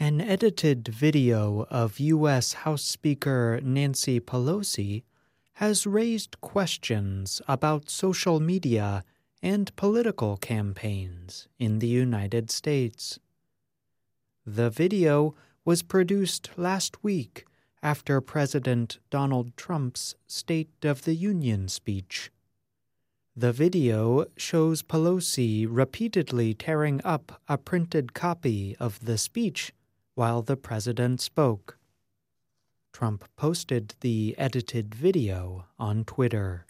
An edited video of U.S. House Speaker Nancy Pelosi has raised questions about social media and political campaigns in the United States. The video was produced last week after President Donald Trump's State of the Union speech. The video shows Pelosi repeatedly tearing up a printed copy of the speech while the president spoke. Trump posted the edited video on Twitter.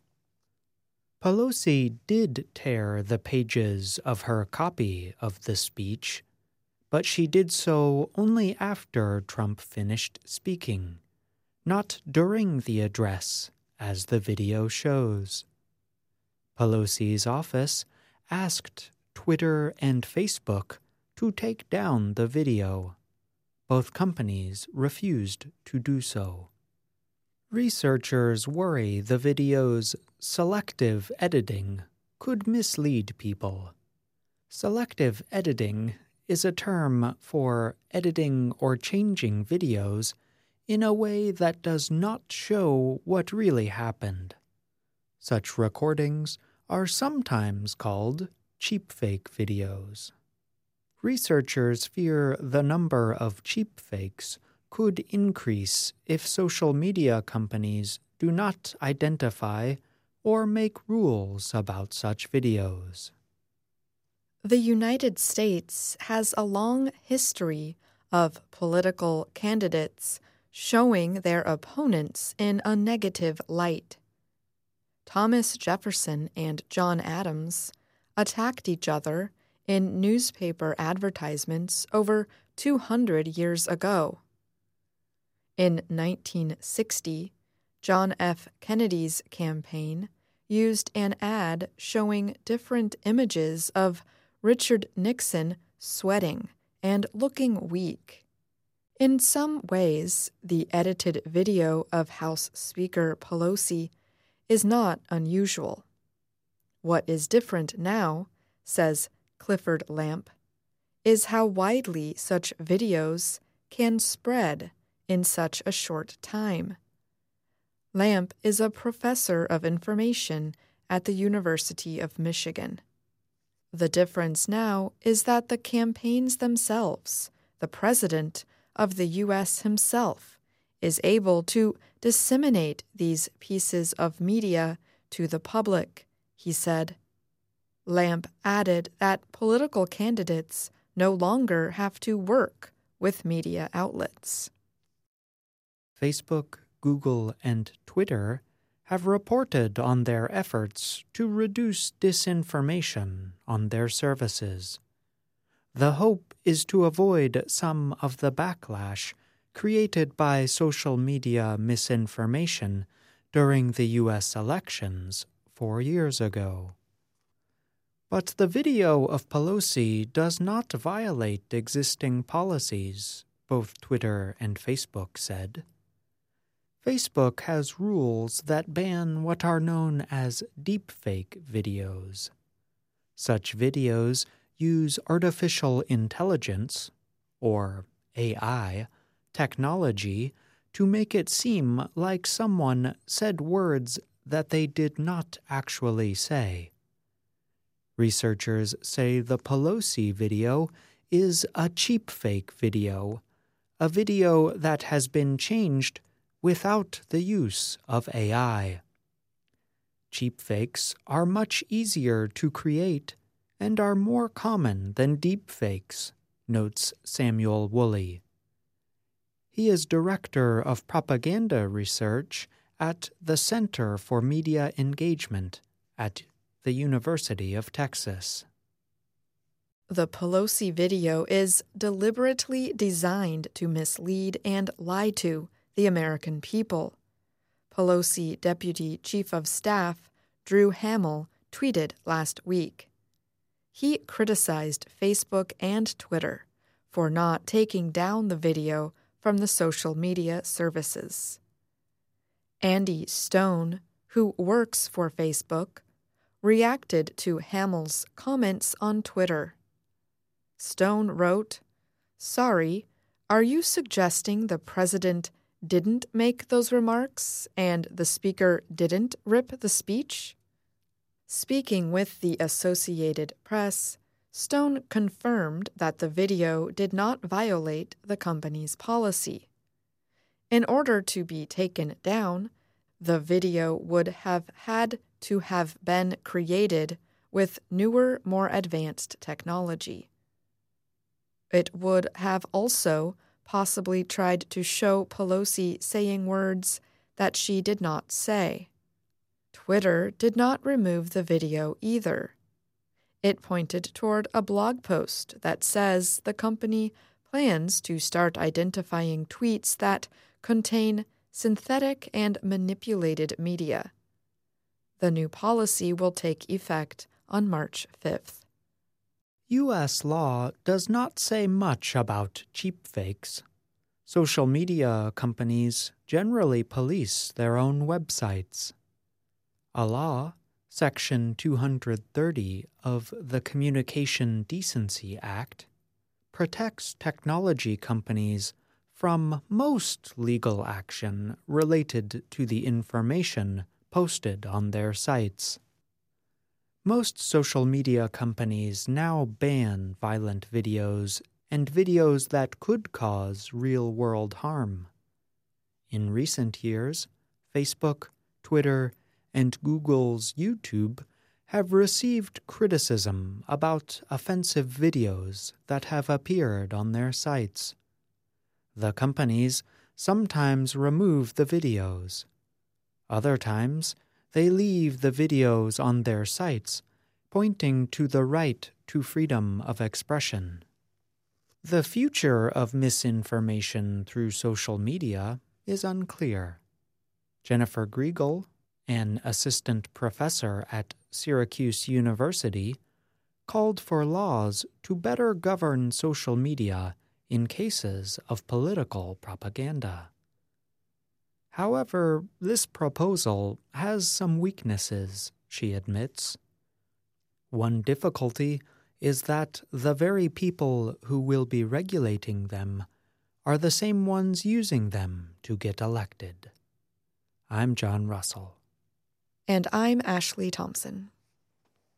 Pelosi did tear the pages of her copy of the speech, but she did so only after Trump finished speaking, not during the address, as the video shows. Pelosi's office asked Twitter and Facebook to take down the video. Both companies refused to do so. Researchers worry the video's selective editing could mislead people. Selective editing is a term for editing or changing videos in a way that does not show what really happened. Such recordings are sometimes called cheapfake videos. Researchers fear the number of cheapfakes could increase if social media companies do not identify or make rules about such videos. The United States has a long history of political candidates showing their opponents in a negative light. Thomas Jefferson and John Adams attacked each other in newspaper advertisements over 200 years ago. In 1960, John F. Kennedy's campaign used an ad showing different images of Richard Nixon sweating and looking weak. In some ways, the edited video of House Speaker Pelosi is not unusual. What is different now, says Clifford Lamp, is how widely such videos can spread in such a short time. Lamp is a professor of information at the University of Michigan. The difference now is that the campaigns themselves, the president of the U.S. himself, is able to disseminate these pieces of media to the public, he said. Lamp added that political candidates no longer have to work with media outlets. Facebook, Google, and Twitter have reported on their efforts to reduce disinformation on their services. The hope is to avoid some of the backlash created by social media misinformation during the U.S. elections 4 years ago. But the video of Pelosi does not violate existing policies, both Twitter and Facebook said. Facebook has rules that ban what are known as deepfake videos. Such videos use artificial intelligence, or AI, technology to make it seem like someone said words that they did not actually say. Researchers say the Pelosi video is a cheapfake video, a video that has been changed without the use of AI. Cheapfakes are much easier to create and are more common than deepfakes, notes Samuel Woolley. He is director of propaganda research at the Center for Media Engagement at the University of Texas. The Pelosi video is deliberately designed to mislead and lie to the American people. Pelosi Deputy Chief of Staff Drew Hamill tweeted last week. He criticized Facebook and Twitter for not taking down the video from the social media services. Andy Stone, who works for Facebook, reacted to Hamill's comments on Twitter. Stone wrote, "Sorry, Are you suggesting the president didn't make those remarks and the speaker didn't rip the speech? Speaking with the Associated Press, Stone confirmed that the video did not violate the company's policy. In order to be taken down, the video would have had to have been created with newer, more advanced technology. It would have also possibly tried to show Pelosi saying words that she did not say. Twitter did not remove the video either. It pointed toward a blog post that says the company plans to start identifying tweets that contain synthetic and manipulated media. The new policy will take effect on March 5th. U.S. law does not say much about deepfakes. Social media companies generally police their own websites. A law, Section 230 of the Communication Decency Act, protects technology companies from most legal action related to the information posted on their sites. Most social media companies now ban violent videos and videos that could cause real-world harm. In recent years, Facebook, Twitter, and Google's YouTube have received criticism about offensive videos that have appeared on their sites. The companies sometimes remove the videos. Other times, they leave the videos on their sites, pointing to the right to freedom of expression. The future of misinformation through social media is unclear. Jennifer Griegel, an assistant professor at Syracuse University, called for laws to better govern social media in cases of political propaganda. However, this proposal has some weaknesses, she admits. One difficulty is that the very people who will be regulating them are the same ones using them to get elected. I'm John Russell. And I'm Ashley Thompson.